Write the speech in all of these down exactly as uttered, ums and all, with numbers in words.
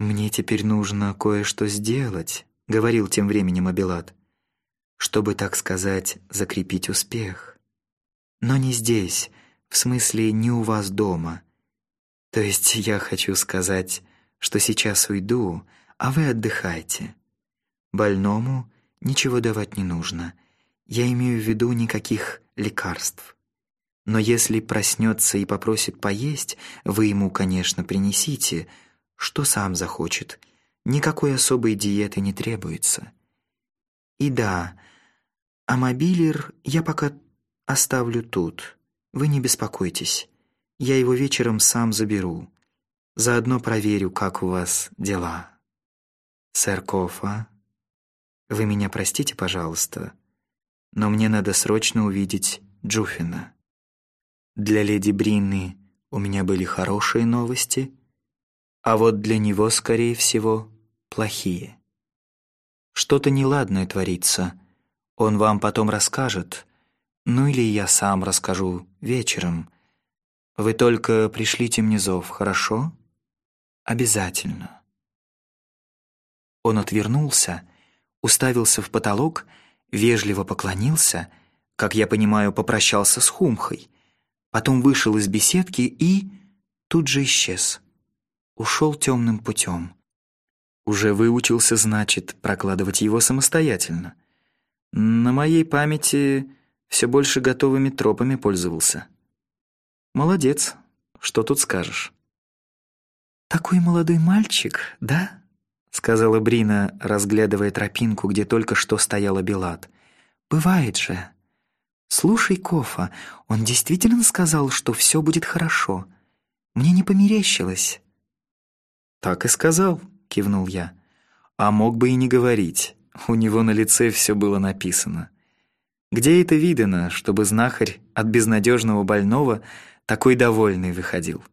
«Мне теперь нужно кое-что сделать», — говорил тем временем Абилат, «чтобы, так сказать, закрепить успех. Но не здесь, в смысле не у вас дома. То есть я хочу сказать, что сейчас уйду, а вы отдыхайте. Больному ничего давать не нужно. Я имею в виду никаких лекарств. Но если проснется и попросит поесть, вы ему, конечно, принесите, что сам захочет. Никакой особой диеты не требуется. И да, а мобилер я пока оставлю тут. Вы не беспокойтесь. Я его вечером сам заберу. Заодно проверю, как у вас дела. Сэр Кофа, вы меня простите, пожалуйста, но мне надо срочно увидеть Джуфина. Для леди Бринны у меня были хорошие новости, а вот для него, скорее всего, плохие. Что-то неладное творится. Он вам потом расскажет, ну или я сам расскажу вечером. Вы только пришлите мне зов, хорошо? Обязательно. Он отвернулся, уставился в потолок, вежливо поклонился, как я понимаю, попрощался с Хумхой, потом вышел из беседки и тут же исчез. Ушел темным путем. Уже выучился, значит, прокладывать его самостоятельно. На моей памяти все больше готовыми тропами пользовался. Молодец, что тут скажешь. «Такой молодой мальчик, да?» — сказала Брина, разглядывая тропинку, где только что стоял Абилат. «Бывает же. Слушай, Кофа, он действительно сказал, что все будет хорошо. Мне не померещилось». «Так и сказал», — кивнул я. «А мог бы и не говорить. У него на лице все было написано. Где это видано, чтобы знахарь от безнадежного больного такой довольный выходил?»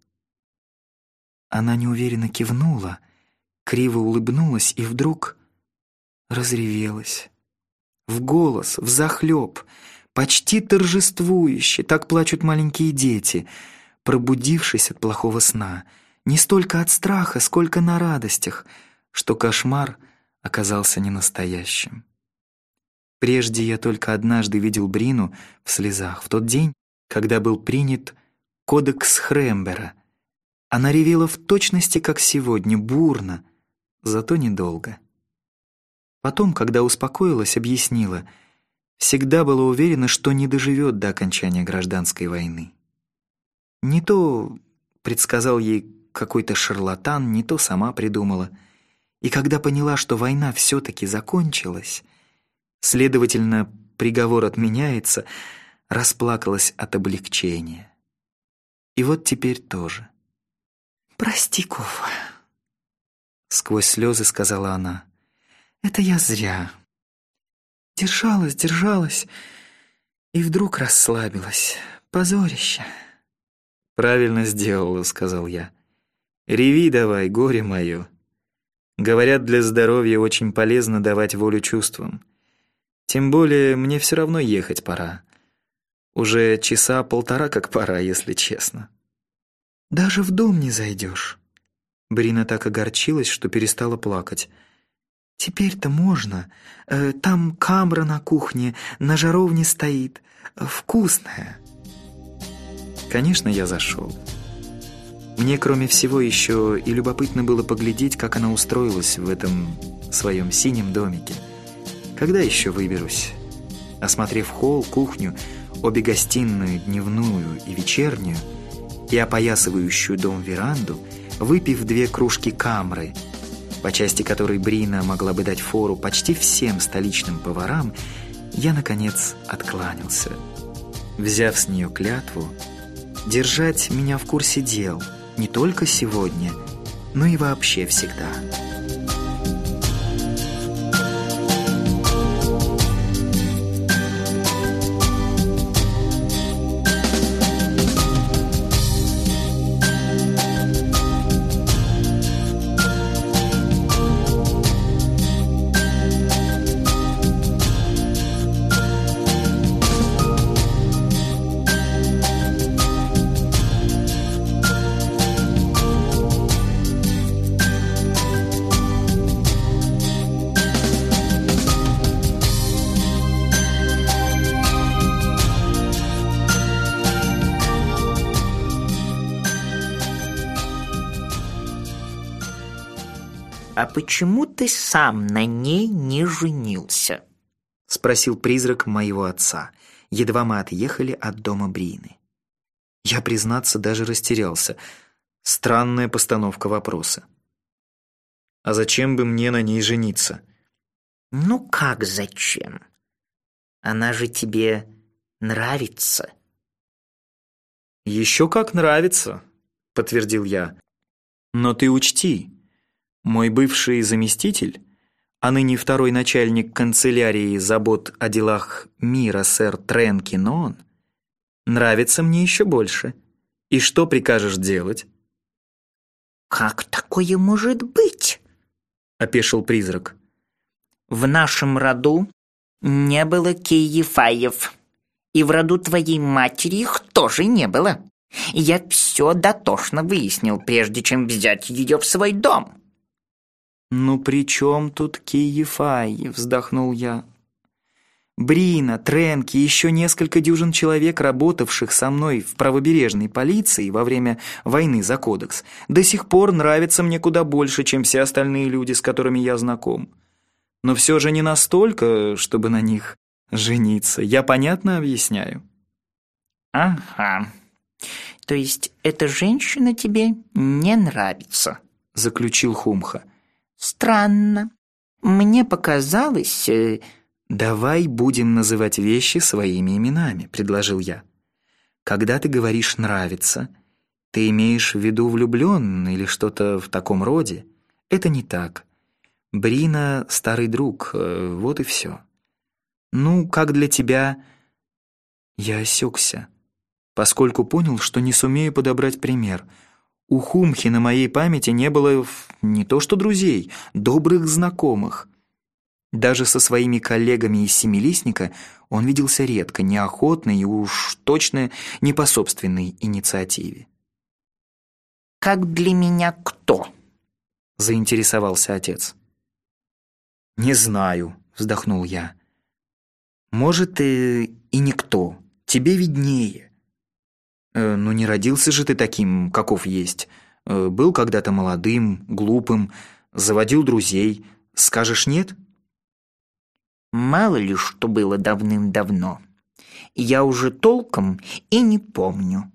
Она неуверенно кивнула, криво улыбнулась и вдруг разревелась. В голос, взахлеб, почти торжествующе, так плачут маленькие дети, пробудившись от плохого сна, не столько от страха, сколько на радостях, что кошмар оказался не настоящим. Прежде я только однажды видел Брину в слезах, в тот день, когда был принят кодекс Хрембера. Она ревела в точности, как сегодня, бурно, зато недолго. Потом, когда успокоилась, объяснила, всегда была уверена, что не доживет до окончания гражданской войны. Не то предсказал ей какой-то шарлатан, не то сама придумала. И когда поняла, что война все-таки закончилась, следовательно, приговор отменяется, расплакалась от облегчения. И вот теперь тоже. «Прости, Кофа», — сквозь слезы сказала она. «Это я зря. Держалась, держалась, и вдруг расслабилась. Позорище». «Правильно сделала», — сказал я. «Реви давай, горе мое. Говорят, для здоровья очень полезно давать волю чувствам. Тем более мне все равно ехать пора. Уже часа полтора как пора, если честно». «Даже в дом не зайдешь». Брина так огорчилась, что перестала плакать. «Теперь-то можно. Э, там камра на кухне, на жаровне стоит. Вкусная». Конечно, я зашел. Мне, кроме всего, еще и любопытно было поглядеть, как она устроилась в этом своем синем домике. Когда еще выберусь? Осмотрев холл, кухню, обе гостиную, дневную и вечернюю, и опоясывающую дом веранду, выпив две кружки камры, по части которой Брина могла бы дать фору почти всем столичным поварам, я, наконец, откланялся, взяв с нее клятву держать меня в курсе дел не только сегодня, но и вообще всегда. «А почему ты сам на ней не женился?» — спросил призрак моего отца. Едва мы отъехали от дома Брины. Я, признаться, даже растерялся. Странная постановка вопроса. «А зачем бы мне на ней жениться?» «Ну как зачем? Она же тебе нравится». «Еще как нравится», — подтвердил я. «Но ты учти, мой бывший заместитель, а ныне второй начальник канцелярии забот о делах мира сэр Тренкинон, нравится мне еще больше. И что прикажешь делать?» «Как такое может быть?» — опешил призрак. «В нашем роду не было Киефаев, и в роду твоей матери их тоже не было. Я все дотошно выяснил, прежде чем взять ее в свой дом». «Ну при чем тут Киефаи?» — вздохнул я. «Брина, Тренки, еще несколько дюжин человек, работавших со мной в правобережной полиции во время войны за кодекс, до сих пор нравятся мне куда больше, чем все остальные люди, с которыми я знаком. Но все же не настолько, чтобы на них жениться. Я понятно объясняю?» «Ага. То есть эта женщина тебе не нравится?» — заключил Хумха. «Странно. Мне показалось...» э... «Давай будем называть вещи своими именами», — предложил я. «Когда ты говоришь «нравится», ты имеешь в виду влюблён или что-то в таком роде? Это не так. Брина — старый друг, вот и все. Ну, как для тебя...» Я осекся, поскольку понял, что не сумею подобрать пример. У Хумхи на моей памяти не было не то что друзей, добрых знакомых. Даже со своими коллегами из Семилистника он виделся редко, неохотно и уж точно не по собственной инициативе. «Как для меня кто?» — заинтересовался отец. «Не знаю», — вздохнул я. «Может, и, и никто. Тебе виднее. Э, ну не родился же ты таким, каков есть. Э, был когда-то молодым, глупым, заводил друзей. Скажешь нет?» «Мало ли что было давным-давно. Я уже толком и не помню».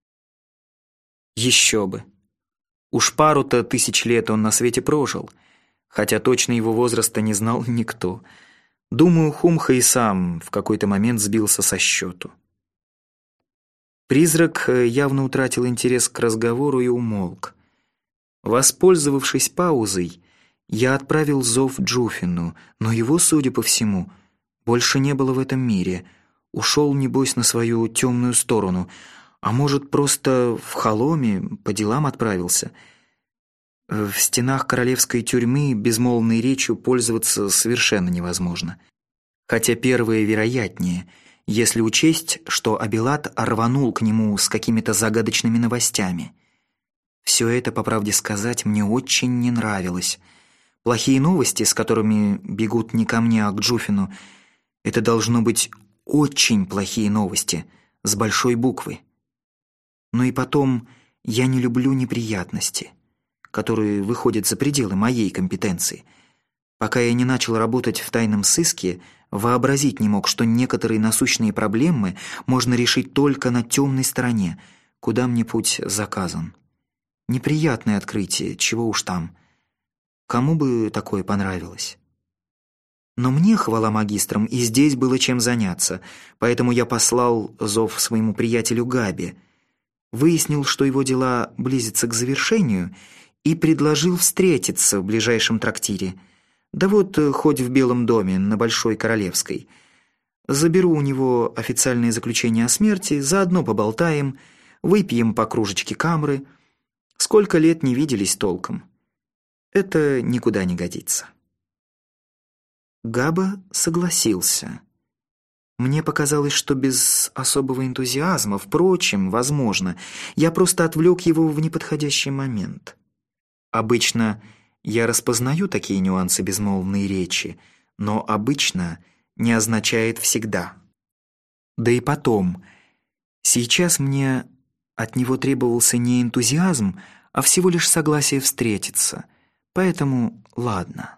Еще бы. Уж пару-то тысяч лет он на свете прожил, хотя точно его возраста не знал никто. Думаю, Хумха и сам в какой-то момент сбился со счету. Призрак явно утратил интерес к разговору и умолк. Воспользовавшись паузой, я отправил зов Джуфину, но его, судя по всему, больше не было в этом мире. Ушел, небось, на свою темную сторону, а может, просто в Холоме по делам отправился. В стенах королевской тюрьмы безмолвной речью пользоваться совершенно невозможно. Хотя первое вероятнее, если учесть, что Абилат рванул к нему с какими-то загадочными новостями. Все это, по правде сказать, мне очень не нравилось. Плохие новости, с которыми бегут не ко мне, а к Джуфину, это должно быть очень плохие новости, с большой буквы. Но и потом, я не люблю неприятности, которые выходят за пределы моей компетенции. Пока я не начал работать в тайном сыске, вообразить не мог, что некоторые насущные проблемы можно решить только на темной стороне, куда мне путь заказан. Неприятное открытие, чего уж там. Кому бы такое понравилось? Но мне, хвала магистрам, и здесь было чем заняться, поэтому я послал зов своему приятелю Габи, выяснил, что его дела близятся к завершению, и предложил встретиться в ближайшем трактире. Да вот хоть в Белом доме на Большой Королевской. Заберу у него официальное заключение о смерти, заодно поболтаем, выпьем по кружечке камры. Сколько лет не виделись толком. Это никуда не годится. Габа согласился. Мне показалось, что без особого энтузиазма. Впрочем, возможно, я просто отвлек его в неподходящий момент. Обычно я распознаю такие нюансы безмолвной речи, но «обычно» не означает «всегда». Да и потом, сейчас мне от него требовался не энтузиазм, а всего лишь согласие встретиться, поэтому ладно.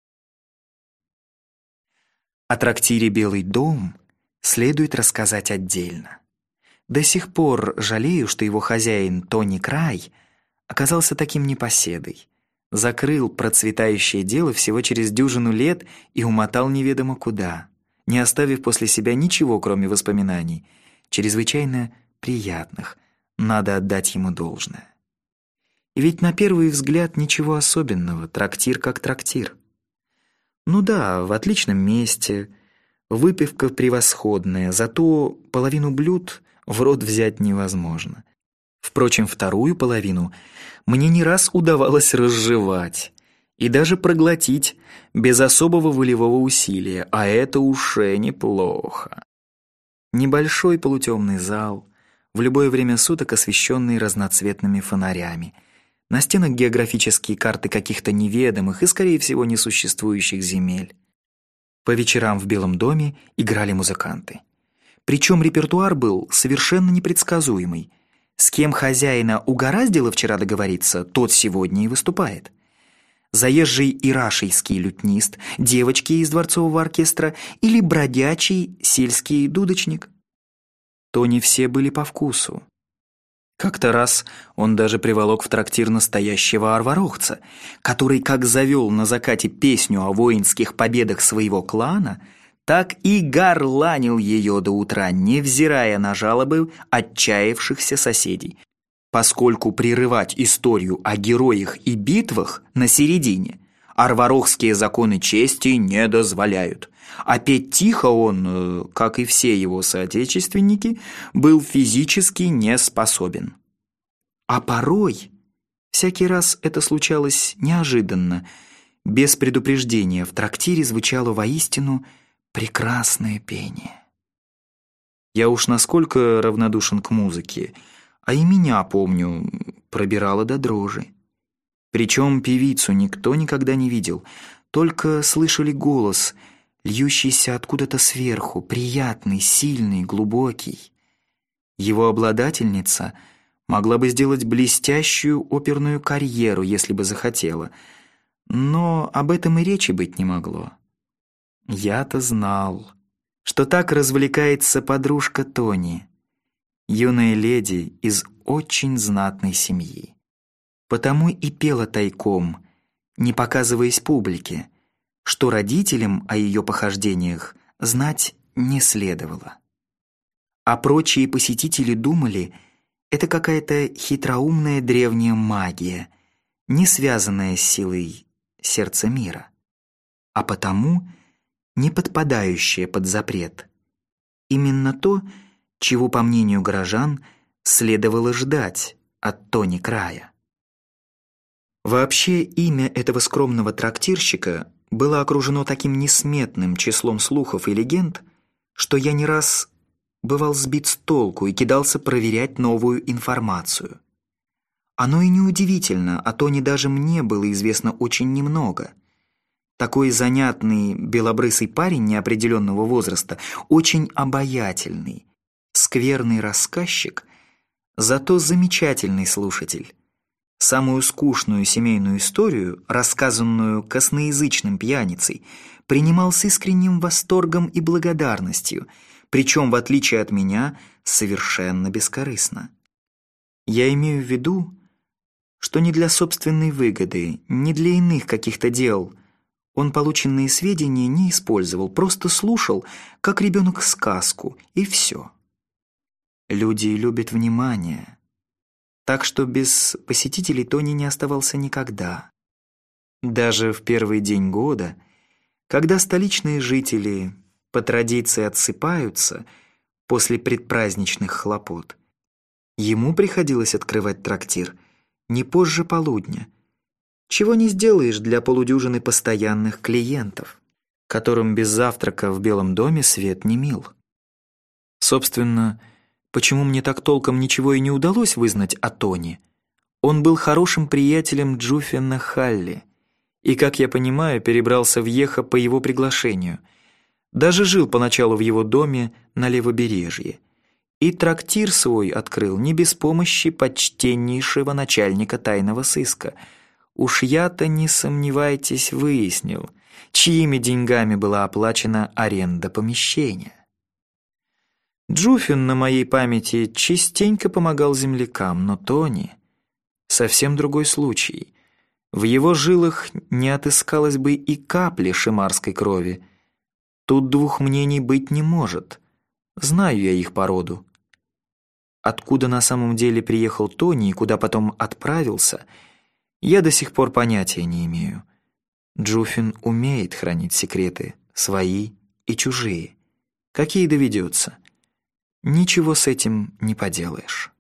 О трактире «Белый дом» следует рассказать отдельно. До сих пор жалею, что его хозяин Тони Край оказался таким непоседой. Закрыл процветающее дело всего через дюжину лет и умотал неведомо куда, не оставив после себя ничего, кроме воспоминаний, чрезвычайно приятных, надо отдать ему должное. И ведь на первый взгляд ничего особенного, трактир как трактир. Ну да, в отличном месте, выпивка превосходная, зато половину блюд в рот взять невозможно. Впрочем, вторую половину мне не раз удавалось разжевать и даже проглотить без особого волевого усилия, а это уже неплохо. Небольшой полутемный зал, в любое время суток освещенный разноцветными фонарями. На стенах географические карты каких-то неведомых и, скорее всего, несуществующих земель. По вечерам в Белом доме играли музыканты. Причем репертуар был совершенно непредсказуемый. С кем хозяина угораздило вчера договориться, тот сегодня и выступает. Заезжий ирашийский лютнист, девочки из дворцового оркестра или бродячий сельский дудочник. То не все были по вкусу. Как-то раз он даже приволок в трактир настоящего арварохца, который как завел на закате песню о воинских победах своего клана, так и горланил ее до утра, невзирая на жалобы отчаявшихся соседей, поскольку прерывать историю о героях и битвах на середине арварохские законы чести не дозволяют. А петь тихо он, как и все его соотечественники, был физически не способен. А порой, всякий раз это случалось неожиданно, без предупреждения, в трактире звучало воистину прекрасное пение. Я уж насколько равнодушен к музыке, а и меня, помню, пробирало до дрожи. Причем певицу никто никогда не видел, только слышали голос, льющийся откуда-то сверху, приятный, сильный, глубокий. Его обладательница могла бы сделать блестящую оперную карьеру, если бы захотела, но об этом и речи быть не могло. Я-то знал, что так развлекается подружка Тони, юная леди из очень знатной семьи. Потому и пела тайком, не показываясь публике, что родителям о ее похождениях знать не следовало. А прочие посетители думали, это какая-то хитроумная древняя магия, не связанная с силой сердца мира, а потому не подпадающая под запрет. Именно то, чего, по мнению горожан, следовало ждать от Тони Края. Вообще, имя этого скромного трактирщика было окружено таким несметным числом слухов и легенд, что я не раз бывал сбит с толку и кидался проверять новую информацию. Оно и неудивительно, а Тони даже мне было известно очень немного. Такой занятный белобрысый парень неопределенного возраста, очень обаятельный, скверный рассказчик, зато замечательный слушатель. Самую скучную семейную историю, рассказанную косноязычным пьяницей, принимал с искренним восторгом и благодарностью, причем, в отличие от меня, совершенно бескорыстно. Я имею в виду, что не для собственной выгоды, не для иных каких-то дел он полученные сведения не использовал, просто слушал, как ребенок сказку, и все. Люди любят внимание. Так что без посетителей Тони не оставался никогда. Даже в первый день года, когда столичные жители по традиции отсыпаются после предпраздничных хлопот, ему приходилось открывать трактир не позже полудня, чего не сделаешь для полудюжины постоянных клиентов, которым без завтрака в Белом доме свет не мил. Собственно, почему мне так толком ничего и не удалось вызнать о Тони? Он был хорошим приятелем Джуффина Халли и, как я понимаю, перебрался в Йеха по его приглашению. Даже жил поначалу в его доме на левобережье. И трактир свой открыл не без помощи почтеннейшего начальника тайного сыска, Уж я-то, не сомневайтесь, выяснил, чьими деньгами была оплачена аренда помещения. Джуфин на моей памяти частенько помогал землякам, но Тони — совсем другой случай. В его жилах не отыскалось бы и капли шимарской крови. Тут двух мнений быть не может. Знаю я их породу. Откуда на самом деле приехал Тони и куда потом отправился, я до сих пор понятия не имею. Джуфин умеет хранить секреты, свои и чужие. Какие доведется. Ничего с этим не поделаешь.